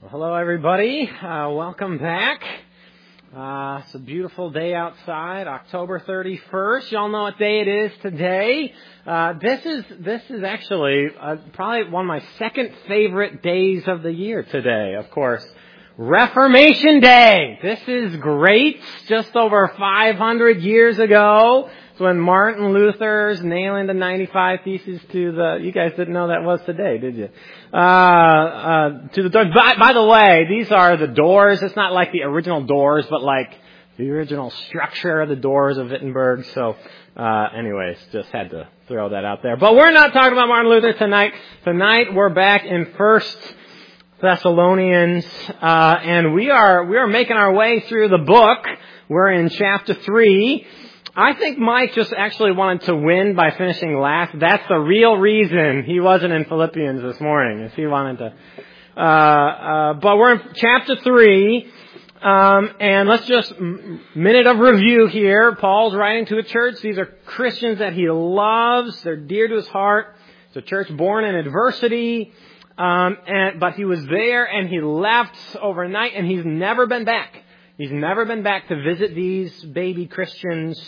Well, hello, everybody. Welcome back. It's a beautiful day outside, October 31st. Y'all know what day it is today. This is actually probably one of my second favorite days of the year today, of course. Reformation Day. This is great. Just over 500 years ago. It's when Martin Luther's nailing the 95 Theses to the, you guys didn't know that was today, did you? To the doors. By the way, these are the doors. It's not like the original doors, but like the original structure of the doors of Wittenberg. So, anyways, just had to throw that out there. But we're not talking about Martin Luther tonight. Tonight we're back in 1 Thessalonians, and we are making our way through the book. We're in chapter 3. I think Mike just actually wanted to win by finishing last. That's the real reason he wasn't in Philippians this morning, is he wanted to. But we're in chapter 3, and let's just minute of review here. Paul's writing to a church. These are Christians that he loves. They're dear to his heart. It's a church born in adversity, but he was there and he left overnight, and he's never been back. He's never been back to visit these baby Christians.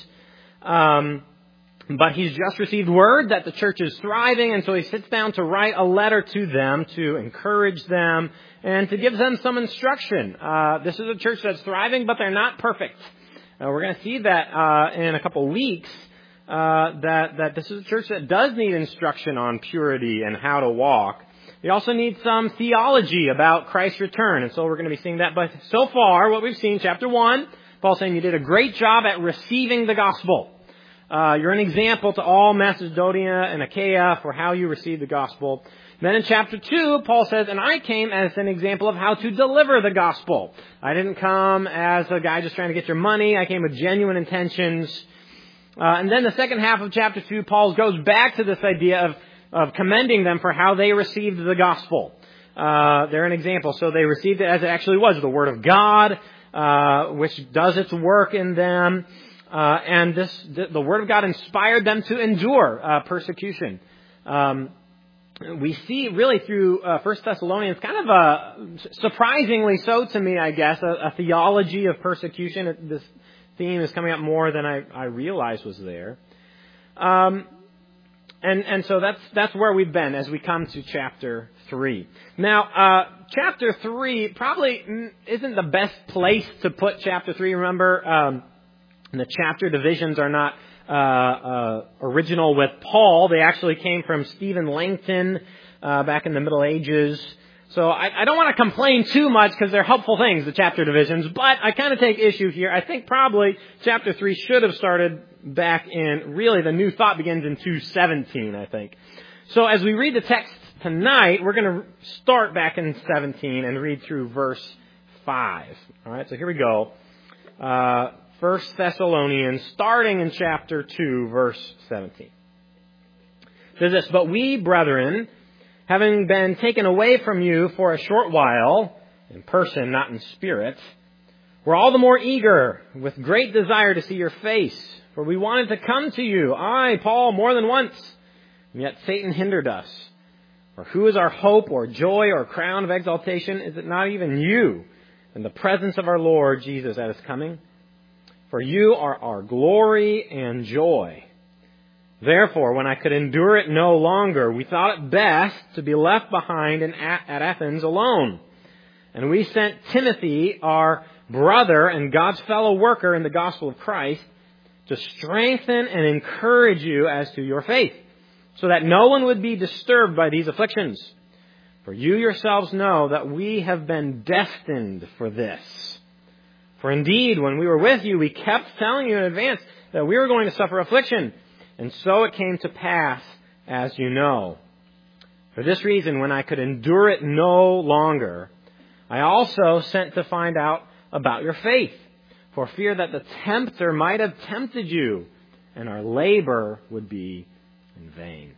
But he's just received word that the church is thriving, and so he sits down to write a letter to them to encourage them and to give them some instruction. This is a church that's thriving, but they're not perfect. We're going to see that in a couple weeks, that this is a church that does need instruction on purity and how to walk. We also need some theology about Christ's return, and so we're going to be seeing that. But so far, what we've seen, chapter 1, Paul's saying you did a great job at receiving the gospel. You're an example to all Macedonia and Achaia for how you received the gospel. Then in chapter 2, Paul says, and I came as an example of how to deliver the gospel. I didn't come as a guy just trying to get your money. I came with genuine intentions. And then the second half of chapter 2, Paul goes back to this idea of commending them for how they received the gospel. They're an example. So they received it as it actually was, the Word of God, which does its work in them. And the Word of God inspired them to endure persecution. We see really through 1 Thessalonians, kind of surprisingly so to me, I guess, a theology of persecution. This theme is coming up more than I realized was there. And so that's where we've been as we come to chapter 3. Now, chapter 3 probably isn't the best place to put chapter 3. Remember, the chapter divisions are not original with Paul. They actually came from Stephen Langton back in the Middle Ages. So I don't want to complain too much because they're helpful things, the chapter divisions, but I kind of take issue here. I think probably chapter 3 should have started back in, really the new thought begins in 2:17, I think. So as we read the text tonight, we're going to start back in 17 and read through verse 5. All right, so here we go. 1 Thessalonians, starting in chapter 2, verse 17. It says this, but we, brethren, having been taken away from you for a short while, in person, not in spirit, we're all the more eager, with great desire to see your face. For we wanted to come to you, I, Paul, more than once, and yet Satan hindered us. For who is our hope or joy or crown of exaltation? Is it not even you, in the presence of our Lord Jesus at his coming? For you are our glory and joy. Therefore, when I could endure it no longer, we thought it best to be left behind at Athens alone. And we sent Timothy, our brother and God's fellow worker in the gospel of Christ, to strengthen and encourage you as to your faith, so that no one would be disturbed by these afflictions. For you yourselves know that we have been destined for this. For indeed, when we were with you, we kept telling you in advance that we were going to suffer affliction. And so it came to pass, as you know. For this reason, when I could endure it no longer, I also sent to find out about your faith, for fear that the tempter might have tempted you, and our labor would be in vain.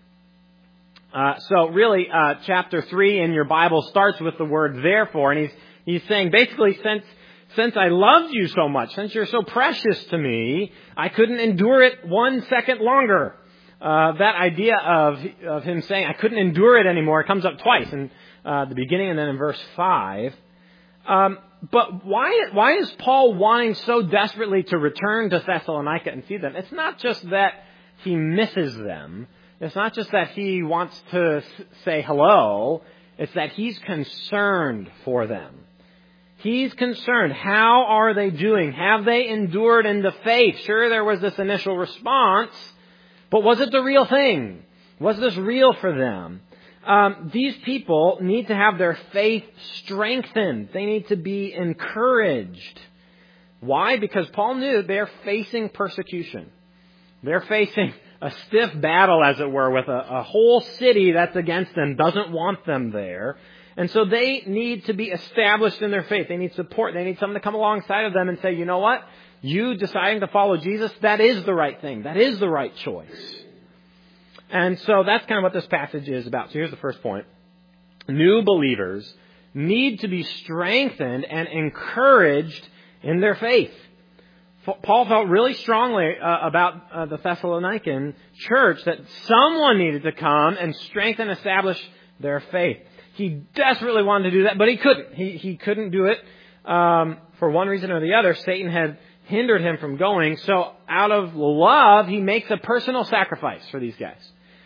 So really, chapter 3 in your Bible starts with the word therefore, and he's saying basically since I loved you so much, since you're so precious to me, I couldn't endure it 1 second longer. That idea of him saying I couldn't endure it anymore comes up twice in the beginning and then in verse 5. But why is Paul wanting so desperately to return to Thessalonica and see them? It's not just that he misses them. It's not just that he wants to say hello. It's that he's concerned for them. He's concerned. How are they doing? Have they endured in the faith? Sure, there was this initial response, but was it the real thing? Was this real for them? These people need to have their faith strengthened. They need to be encouraged. Why? Because Paul knew they're facing persecution. They're facing a stiff battle, as it were, with a whole city that's against them, doesn't want them there. And so they need to be established in their faith. They need support. They need someone to come alongside of them and say, you know what? You deciding to follow Jesus, that is the right thing. That is the right choice. And so that's kind of what this passage is about. So here's the first point. New believers need to be strengthened and encouraged in their faith. Paul felt really strongly about the Thessalonican church that someone needed to come and strengthen and establish their faith. He desperately wanted to do that, but he couldn't. He couldn't do it for one reason or the other. Satan had hindered him from going. So out of love, he makes a personal sacrifice for these guys.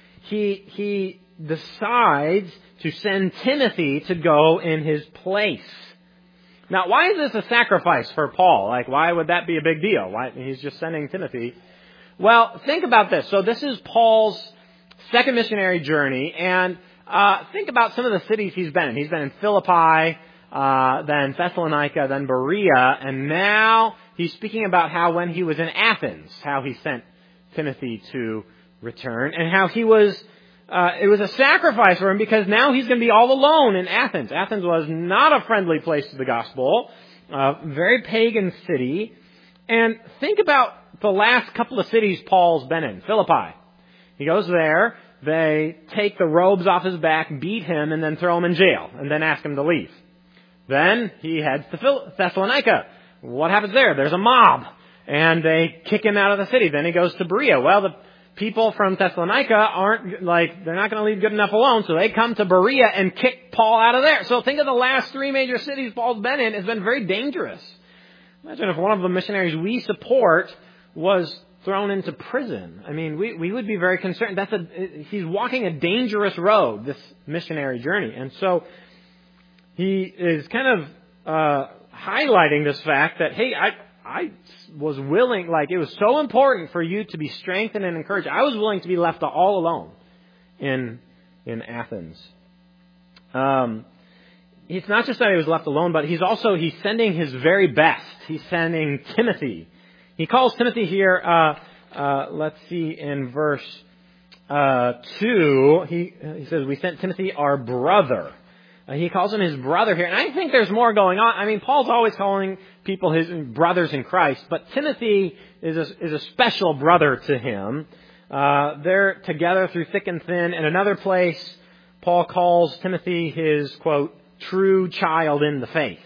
He decides to send Timothy to go in his place. Now, why is this a sacrifice for Paul? Like, why would that be a big deal? Why he's just sending Timothy? Well, think about this. So this is Paul's second missionary journey, and think about some of the cities he's been in. He's been in Philippi, then Thessalonica, then Berea, and now he's speaking about how when he was in Athens, how he sent Timothy to return, and how he was, it was a sacrifice for him because now he's going to be all alone in Athens. Athens was not a friendly place to the gospel, very pagan city. And think about the last couple of cities Paul's been in. Philippi. He goes there, they take the robes off his back, beat him, and then throw him in jail, and then ask him to leave. Then he heads to Thessalonica. What happens there? There's a mob, and they kick him out of the city. Then he goes to Berea. Well, the people from Thessalonica they're not going to leave good enough alone, so they come to Berea and kick Paul out of there. So think of the last three major cities Paul's been in. It's been very dangerous. Imagine if one of the missionaries we support was thrown into prison. I mean, we would be very concerned. He's walking a dangerous road, this missionary journey. And so he is kind of highlighting this fact that, hey, I was willing, it was so important for you to be strengthened and encouraged. I was willing to be left all alone in Athens. It's not just that he was left alone, but he's sending his very best. He's sending Timothy. He calls Timothy here, let's see, in verse 2, he says, we sent Timothy our brother. He calls him his brother here. And I think there's more going on. I mean, Paul's always calling people his brothers in Christ, but Timothy is a special brother to him. They're together through thick and thin. In another place, Paul calls Timothy his, quote, true child in the faith.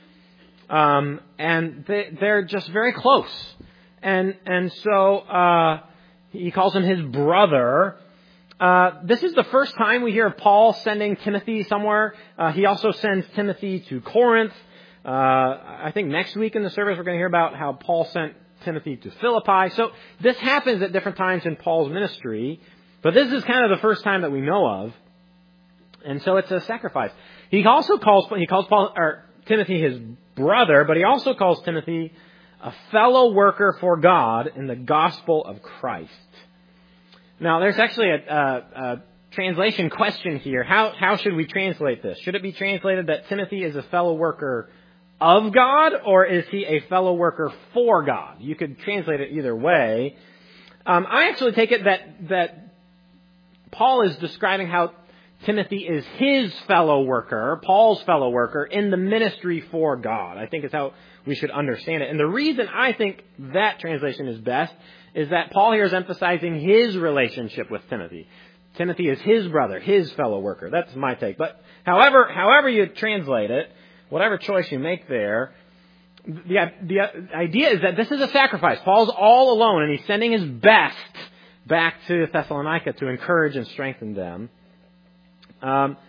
And they're just very close. And so he calls him his brother. This is the first time we hear of Paul sending Timothy somewhere. He also sends Timothy to Corinth. I think next week in the service we're going to hear about how Paul sent Timothy to Philippi. So this happens at different times in Paul's ministry, but this is kind of the first time that we know of. And so it's a sacrifice. He calls Timothy his brother, but he also calls Timothy a fellow worker for God in the gospel of Christ. Now, there's actually a translation question here. How should we translate this? Should it be translated that Timothy is a fellow worker of God, or is he a fellow worker for God? You could translate it either way. I actually take it that Paul is describing how Timothy is his fellow worker, Paul's fellow worker, in the ministry for God. I think it's how we should understand it. And the reason I think that translation is best is that Paul here is emphasizing his relationship with Timothy. Timothy is his brother, his fellow worker. That's my take. But however you translate it, whatever choice you make there, the idea is that this is a sacrifice. Paul's all alone, and he's sending his best back to Thessalonica to encourage and strengthen them.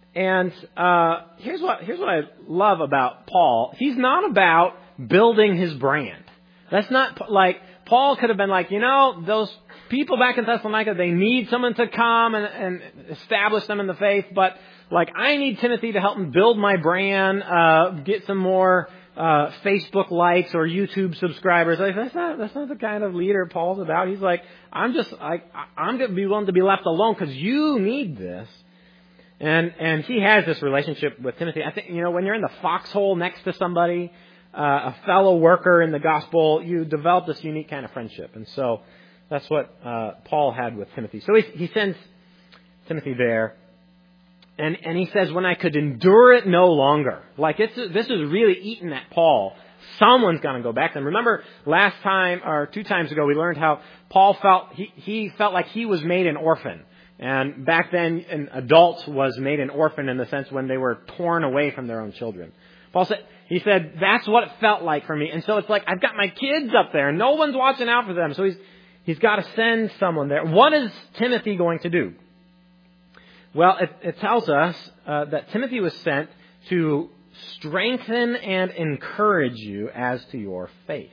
And here's what I love about Paul. He's not about building his brand. That's not like Paul could have been like, those people back in Thessalonica, they need someone to come and establish them in the faith. But like, I need Timothy to help me build my brand, get some more Facebook likes or YouTube subscribers. Like, that's not the kind of leader Paul's about. He's like, I'm going to be willing to be left alone because you need this. And he has this relationship with Timothy. I think, when you're in the foxhole next to somebody, a fellow worker in the gospel, you develop this unique kind of friendship. And so that's what Paul had with Timothy. So he sends Timothy there. And he says, when I could endure it no longer. Like, this is really eating at Paul. Someone's going to go back to him. Remember last time, or 2 times ago, we learned how Paul felt, he felt like he was made an orphan. And back then, an adult was made an orphan in the sense when they were torn away from their own children. He said, that's what it felt like for me. And so it's like, I've got my kids up there, and no one's watching out for them. So he's got to send someone there. What is Timothy going to do? Well, it tells us that Timothy was sent to strengthen and encourage you as to your faith.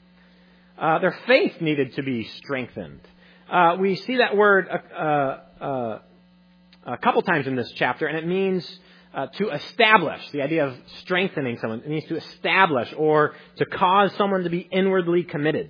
Their faith needed to be strengthened. We see that word a couple times in this chapter, and it means to establish. The idea of strengthening someone. It means to establish or to cause someone to be inwardly committed.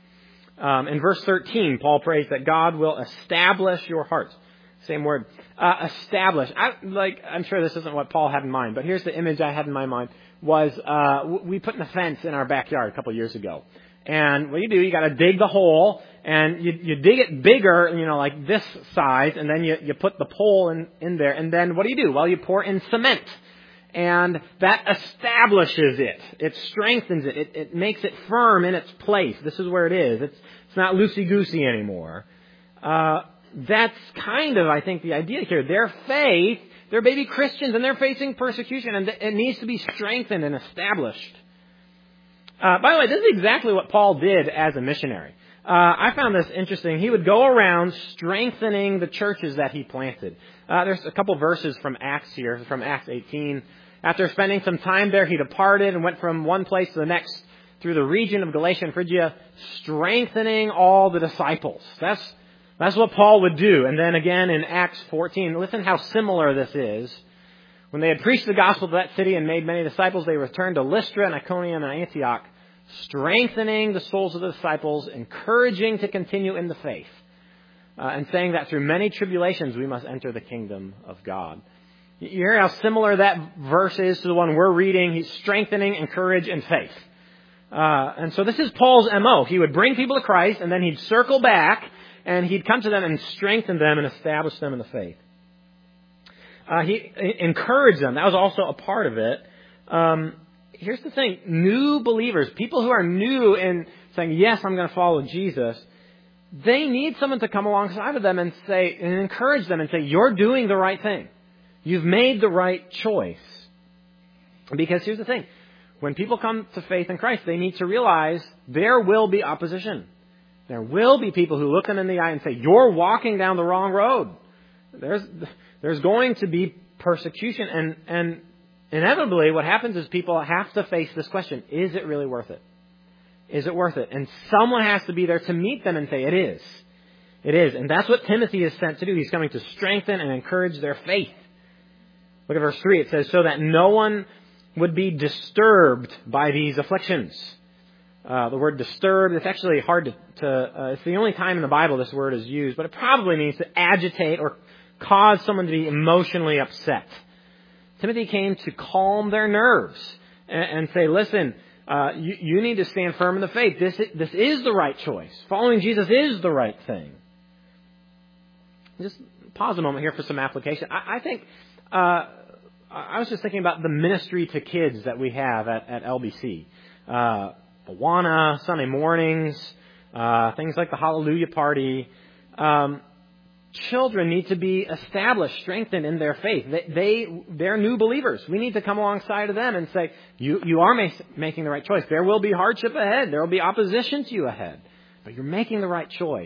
In verse 13, Paul prays that God will establish your hearts. Same word. Establish. I'm sure this isn't what Paul had in mind, but here's the image I had in my mind was we put in a fence in our backyard a couple years ago. And what you got to dig the hole, and you dig it bigger, like this size, and then you put the pole in there. And then what do? Well, you pour in cement. And that establishes it. It strengthens it. It makes it firm in its place. This is where it is. It's not loosey-goosey anymore. That's kind of, I think, the idea here. Their faith, they're baby Christians, and they're facing persecution, and it needs to be strengthened and established. By the way, this is exactly what Paul did as a missionary. I found this interesting. He would go around strengthening the churches that he planted. There's a couple verses from Acts here, from Acts 18. After spending some time there, he departed and went from one place to the next through the region of Galatia and Phrygia, strengthening all the disciples. That's what Paul would do. And then again in Acts 14, listen how similar this is. When they had preached the gospel to that city and made many disciples, they returned to Lystra and Iconium and Antioch, strengthening the souls of the disciples, encouraging to continue in the faith, and saying that through many tribulations we must enter the kingdom of God. You hear how similar that verse is to the one we're reading. He's strengthening, encourage, and faith. And so this is Paul's MO. He would bring people to Christ, and then he'd circle back, and he'd come to them and strengthen them and establish them in the faith. He encouraged them. That was also a part of it. Here's the thing. New believers, people who are new in saying, yes, I'm going to follow Jesus, they need someone to come alongside of them and encourage them and say, you're doing the right thing. You've made the right choice. Because here's the thing. When people come to faith in Christ, they need to realize there will be opposition. There will be people who look them in the eye and say, you're walking down the wrong road. There's going to be persecution. And inevitably what happens is people have to face this question. Is it really worth it? Is it worth it? And someone has to be there to meet them and say, it is. It is. And that's what Timothy is sent to do. He's coming to strengthen and encourage their faith. Look at verse 3. It says, so that no one would be disturbed by these afflictions. The word disturbed, it's actually hard to it's the only time in the Bible this word is used, but it probably means to agitate or cause someone to be emotionally upset. Timothy came to calm their nerves and say, listen, you need to stand firm in the faith. This is the right choice. Following Jesus is the right thing. Just pause a moment here for some application. I think, I was just thinking about the ministry to kids that we have at LBC. Awana, Sunday mornings, things like the Hallelujah Party. Children need to be established, strengthened in their faith. They're new believers. We need to come alongside of them and say, you are making the right choice. There will be hardship ahead. There will be opposition to you ahead. But you're making the right choice.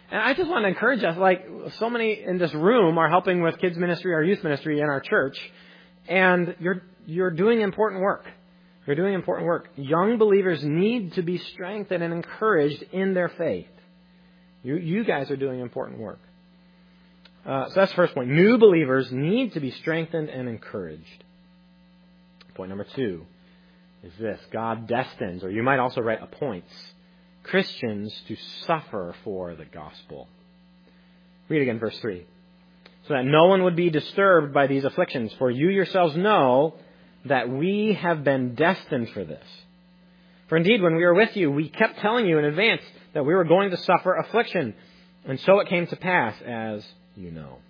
And I just want to encourage us, like so many in this room are helping with kids ministry or youth ministry in our church, and you're doing important work. You're doing important work. Young believers need to be strengthened and encouraged in their faith. You guys are doing important work. So that's the first point. New believers need to be strengthened and encouraged. Point number 2 is this. God destines, or you might also write appoints, Christians to suffer for the gospel. Read again verse 3. So that no one would be disturbed by these afflictions, for you yourselves know that we have been destined for this. For indeed, when we were with you, we kept telling you in advance that we were going to suffer affliction, and so it came to pass, as you know.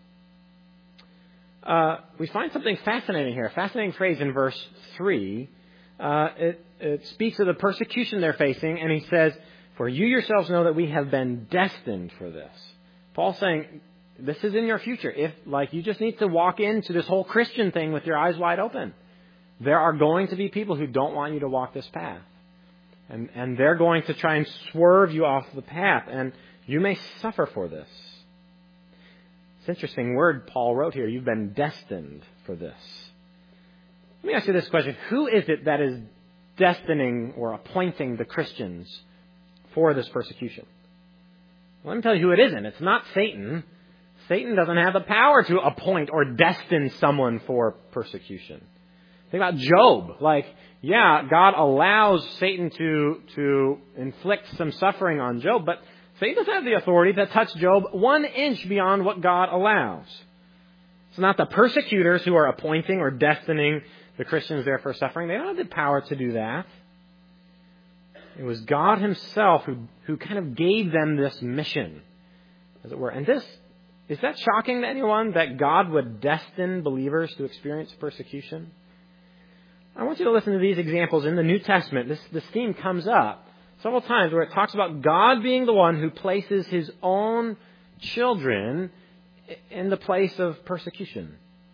We find something fascinating here, a fascinating phrase in verse 3. It speaks of the persecution they're facing, and he says, for you yourselves know that we have been destined for this. Paul's saying, this is in your future. You just need to walk into this whole Christian thing with your eyes wide open. There are going to be people who don't want you to walk this path. And they're going to try and swerve you off the path. And you may suffer for this. It's an interesting word Paul wrote here. You've been destined for this. Let me ask you this question. Who is it that is destining or appointing the Christians for this persecution? Well, let me tell you who it isn't. It's not Satan. Satan doesn't have the power to appoint or destine someone for persecution. Think about Job. God allows Satan to inflict some suffering on Job, but Satan doesn't have the authority to touch Job 1 inch beyond what God allows. It's not the persecutors who are appointing or destining the Christians there for suffering. They don't have the power to do that. It was God himself who kind of gave them this mission, as it were. And is that shocking to anyone, that God would destine believers to experience persecution? I want you to listen to these examples in the New Testament. This theme comes up several times where it talks about God being the one who places his own children in the place of persecution.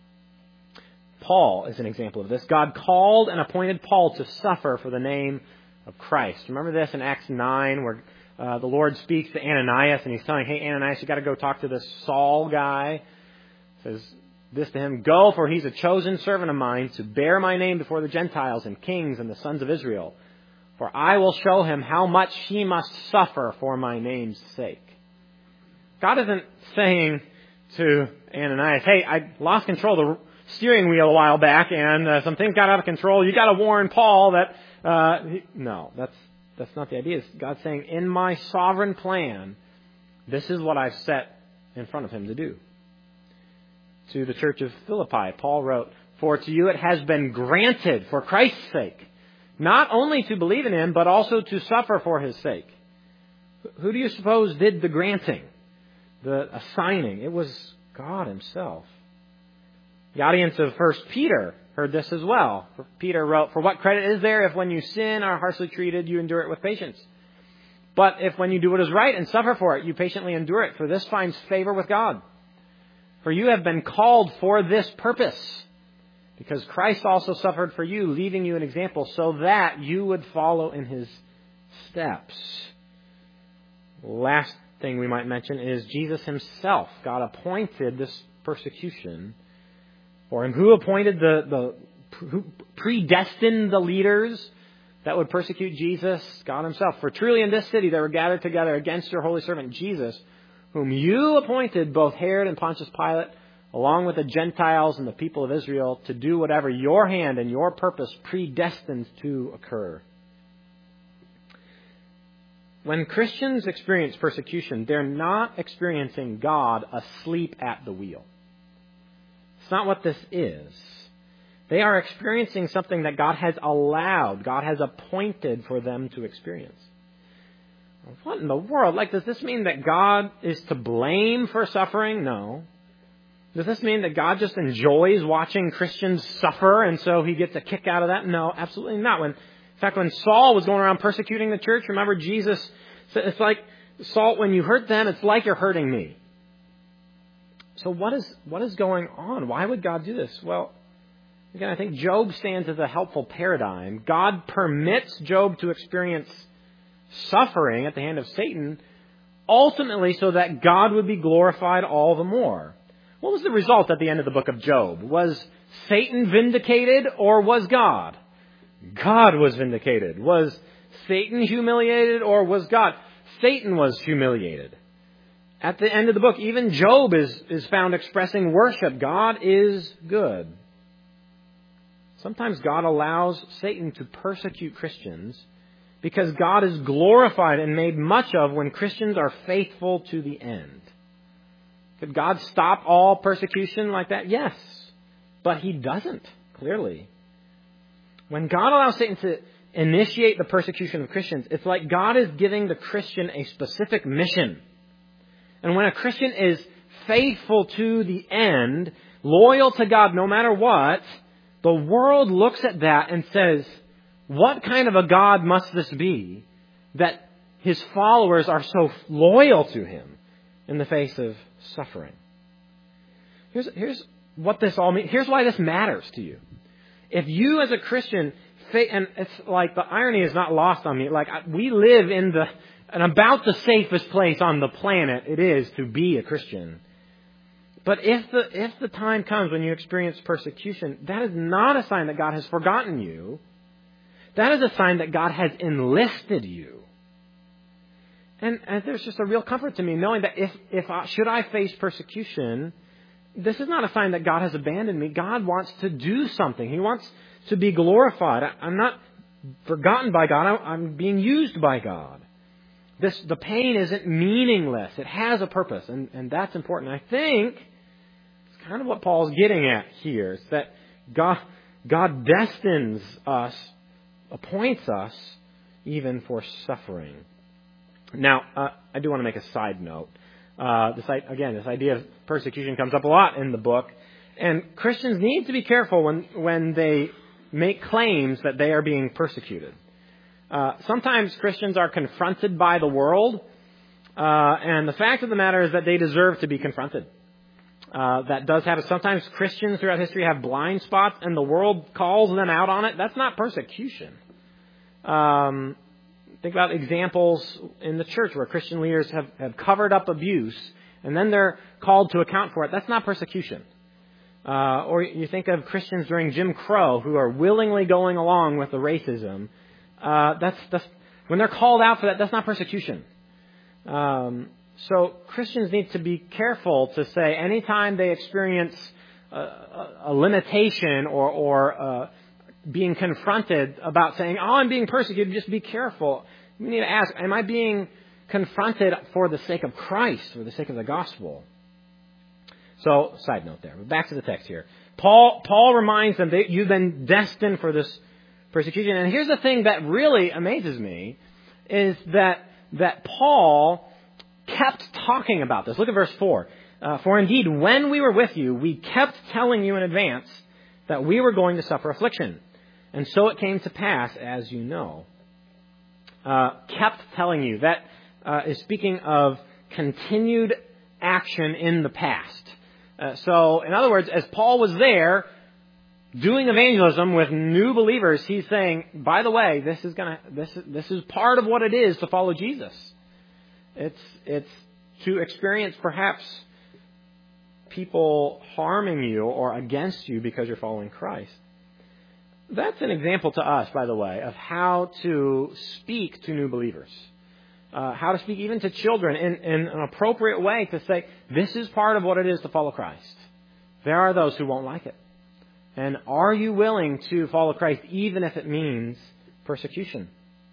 Paul is an example of this. God called and appointed Paul to suffer for the name of Christ. Remember this in Acts 9 where the Lord speaks to Ananias and he's telling, hey, Ananias, you got to go talk to this Saul guy. Says this to him, go, for he's a chosen servant of mine to bear my name before the Gentiles and kings and the sons of Israel. For I will show him how much he must suffer for my name's sake. God isn't saying to Ananias, hey, I lost control of the steering wheel a while back and some things got out of control. You got to warn Paul that... No, that's not the idea. It's God saying, in my sovereign plan, this is what I've set in front of him to do. To the church of Philippi, Paul wrote, for to you it has been granted for Christ's sake, not only to believe in him, but also to suffer for his sake. Who do you suppose did the granting, the assigning? It was God himself. The audience of 1 Peter heard this as well. Peter wrote, for what credit is there if when you sin are harshly treated, you endure it with patience? But if when you do what is right and suffer for it, you patiently endure it, for this finds favor with God. For you have been called for this purpose, because Christ also suffered for you, leaving you an example so that you would follow in his steps. Last thing we might mention is Jesus himself. God appointed this persecution for him. Who appointed who predestined the leaders that would persecute Jesus? God himself. For truly in this city they were gathered together against your holy servant Jesus, whom you appointed, both Herod and Pontius Pilate, along with the Gentiles and the people of Israel, to do whatever your hand and your purpose predestined to occur. When Christians experience persecution, they're not experiencing God asleep at the wheel. It's not what this is. They are experiencing something that God has allowed, God has appointed for them to experience. What in the world? Does this mean that God is to blame for suffering? No. Does this mean that God just enjoys watching Christians suffer and so he gets a kick out of that? No, absolutely not. In fact, when Saul was going around persecuting the church, remember Jesus said, it's like, Saul, when you hurt them, it's like you're hurting me. So what is going on? Why would God do this? Well, again, I think Job stands as a helpful paradigm. God permits Job to experience suffering at the hand of Satan ultimately so that God would be glorified all the more. What was the result at the end of the book of Job? Was Satan vindicated or was God? God was vindicated. Was Satan humiliated or was God? Satan was humiliated. At the end of the book, even Job is found expressing worship. God is good. Sometimes God allows Satan to persecute Christians because God is glorified and made much of when Christians are faithful to the end. Could God stop all persecution like that? Yes. But He doesn't, clearly. When God allows Satan to initiate the persecution of Christians, it's like God is giving the Christian a specific mission. And when a Christian is faithful to the end, loyal to God no matter what, the world looks at that and says, what kind of a God must this be that His followers are so loyal to Him in the face of suffering? Here's what this all means. Here's why this matters to you. If you as a Christian, and it's like the irony is not lost on me, like we live in about the safest place on the planet it is to be a Christian. But if the time comes when you experience persecution, that is not a sign that God has forgotten you. That is a sign that God has enlisted you. And there's just a real comfort to me knowing that should I face persecution, this is not a sign that God has abandoned me. God wants to do something. He wants to be glorified. I'm not forgotten by God. I'm being used by God. The pain isn't meaningless. It has a purpose, and that's important. I think it's kind of what Paul's getting at here. It's that God destines us, appoints us, even for suffering. Now, I do want to make a side note. This idea of persecution comes up a lot in the book, and Christians need to be careful when they make claims that they are being persecuted. Sometimes Christians are confronted by the world, and the fact of the matter is that they deserve to be confronted. That does happen. Sometimes Christians throughout history have blind spots, and the world calls them out on it. That's not persecution. Think about examples in the church where Christian leaders have covered up abuse, and then they're called to account for it. That's not persecution. Or you think of Christians during Jim Crow who are willingly going along with the racism. That's when they're called out for that, that's not persecution. So Christians need to be careful to say anytime they experience a limitation or being confronted about saying, oh, I'm being persecuted, just be careful. You need to ask, am I being confronted for the sake of Christ, for the sake of the gospel? So, side note there. But back to the text here. Paul reminds them that you've been destined for this persecution. And here's the thing that really amazes me is that Paul kept talking about this. Look at verse 4. For indeed, when we were with you, we kept telling you in advance that we were going to suffer affliction. And so it came to pass, as you know. Kept telling you. That is speaking of continued action in the past. So, in other words, as Paul was there doing evangelism with new believers, he's saying, by the way, this is part of what it is to follow Jesus. It's to experience perhaps people harming you or against you because you're following Christ. That's an example to us, by the way, of how to speak to new believers. How to speak even to children in an appropriate way to say, this is part of what it is to follow Christ. There are those who won't like it. And are you willing to follow Christ even if it means persecution?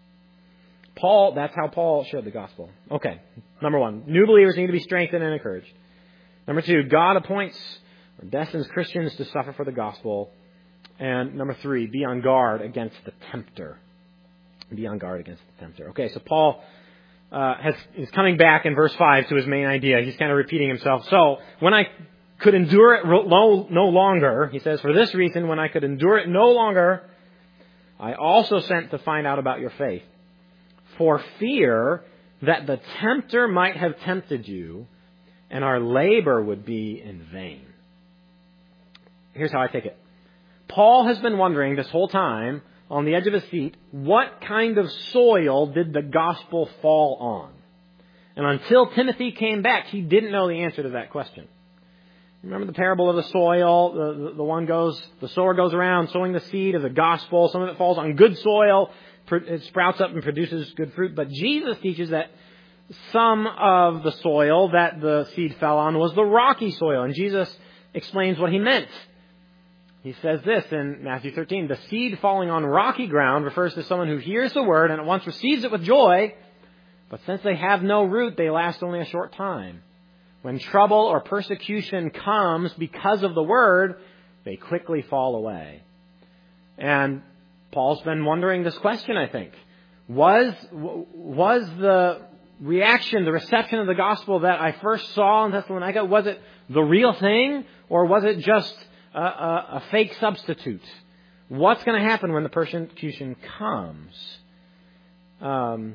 That's how Paul shared the gospel. Okay, number one, new believers need to be strengthened and encouraged. Number two, God appoints or destines Christians to suffer for the gospel. And number three, be on guard against the tempter. Be on guard against the tempter. Okay, so Paul is coming back in verse 5 to his main idea. He's kind of repeating himself. So, when I could endure it no longer, he says, for this reason, when I could endure it no longer, I also sent to find out about your faith, for fear that the tempter might have tempted you, and our labor would be in vain. Here's how I take it. Paul has been wondering this whole time, on the edge of his seat, what kind of soil did the gospel fall on? And until Timothy came back, he didn't know the answer to that question. Remember the parable of the soil? The sower goes around sowing the seed of the gospel. Some of it falls on good soil. It sprouts up and produces good fruit. But Jesus teaches that some of the soil that the seed fell on was the rocky soil. And Jesus explains what he meant. He says this in Matthew 13, the seed falling on rocky ground refers to someone who hears the word and at once receives it with joy, but since they have no root, they last only a short time. When trouble or persecution comes because of the word, they quickly fall away. And Paul's been wondering this question, I think. Was the reaction, the reception of the gospel that I first saw in Thessalonica, was it the real thing, or was it just a fake substitute? What's going to happen when the persecution comes? I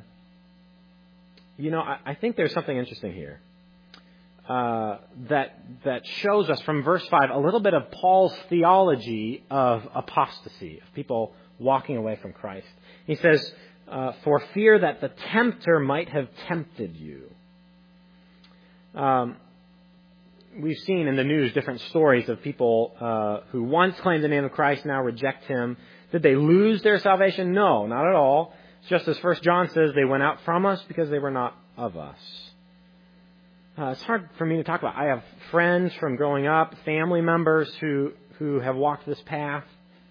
think there's something interesting here that shows us from verse 5 a little bit of Paul's theology of apostasy, of people walking away from Christ. He says, for fear that the tempter might have tempted you. We've seen in the news different stories of people who once claimed the name of Christ, now reject Him. Did they lose their salvation? No, not at all. Just as 1 John says, they went out from us because they were not of us. It's hard for me to talk about. I have friends from growing up, family members who have walked this path.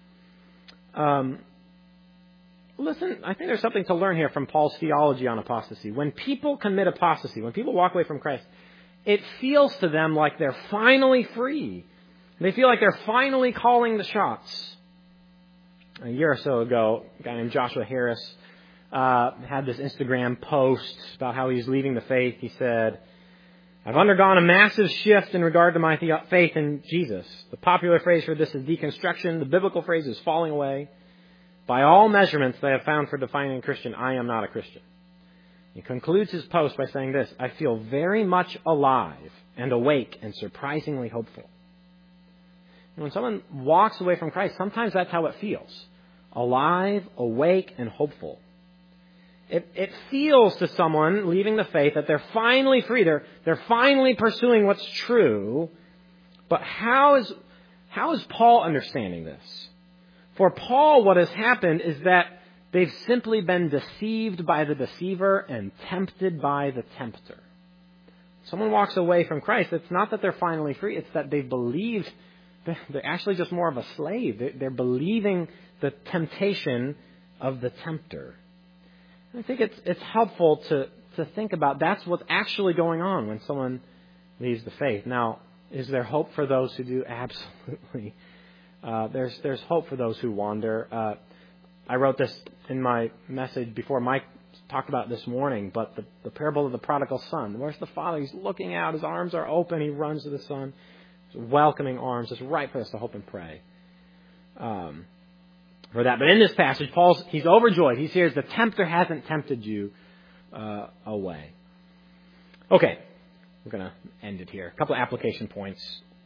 Listen, I think there's something to learn here from Paul's theology on apostasy. When people commit apostasy, when people walk away from Christ, it feels to them like they're finally free. They feel like they're finally calling the shots. A year or so ago, a guy named Joshua Harris had this Instagram post about how he's leaving the faith. He said, I've undergone a massive shift in regard to my faith in Jesus. The popular phrase for this is deconstruction. The biblical phrase is falling away. By all measurements that I have found for defining a Christian, I am not a Christian. He concludes his post by saying this, I feel very much alive and awake and surprisingly hopeful. And when someone walks away from Christ, sometimes that's how it feels. Alive, awake, and hopeful. It feels to someone leaving the faith that they're finally free. They're finally pursuing what's true. But how is Paul understanding this? For Paul, what has happened is that they've simply been deceived by the deceiver and tempted by the tempter. Someone walks away from Christ, it's not that they're finally free, it's that they've believed, they're actually just more of a slave. They're believing the temptation of the tempter. I think it's helpful to think about that's what's actually going on when someone leaves the faith. Now, is there hope for those who do? Absolutely. There's hope for those who wander. I wrote this in my message before Mike talked about it this morning, but the parable of the prodigal son. Where's the father? He's looking out. His arms are open. He runs to the son. His welcoming arms. It's right for us to hope and pray for that. But in this passage, he's overjoyed. He hears the tempter hasn't tempted you away. Okay, we're going to end it here. A couple of application points.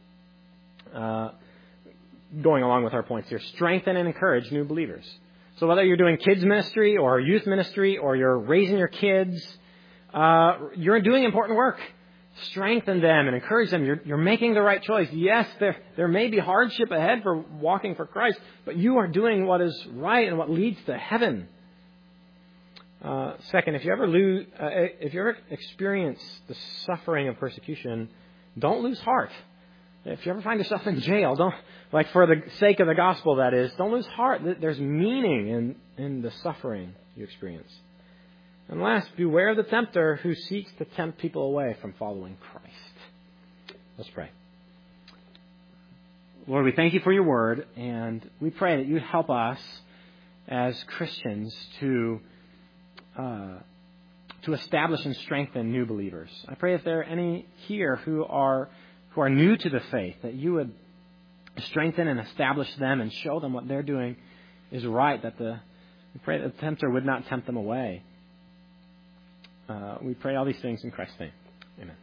Going along with our points here, strengthen and encourage new believers. So whether you're doing kids ministry or youth ministry or you're raising your kids, you're doing important work. Strengthen them and encourage them. You're making the right choice. Yes, there may be hardship ahead for walking for Christ, but you are doing what is right and what leads to heaven. Second, if you ever experience the suffering of persecution, don't lose heart. If you ever find yourself in jail, for the sake of the gospel, that is, don't lose heart. There's meaning in the suffering you experience. And last, beware of the tempter who seeks to tempt people away from following Christ. Let's pray. Lord, we thank you for your word, and we pray that you help us as Christians to establish and strengthen new believers. I pray if there are any here who are new to the faith, that you would strengthen and establish them and show them what they're doing is right, we pray that the tempter would not tempt them away. We pray all these things in Christ's name. Amen.